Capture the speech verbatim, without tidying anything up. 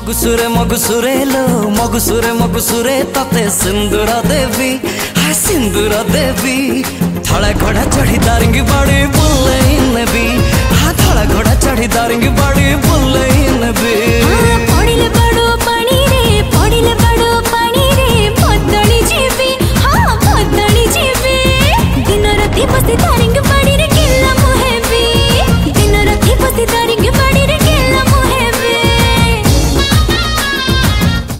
मगुसुरे मगुसुरे लो मगुसुरे मगुसुरे तते सिंदूर देवी हाय सिंदूर देवी थड़ा घोड़ा चढ़ी दारिंगी बाड़ी बुल्ले नबी हाँ थड़ा घोड़ा चढ़ी दारिंगी बाड़ी बुल्ले नबी पड़िले बड़ो पानी रे पड़िले बड़ो पानी रे भदली जीवी हाँ भदली जीवी दिन राति बसी दारिंगी बाड़ी रे किल्ला मुहेबी दिन राति बसी दारिंगी बाड़ी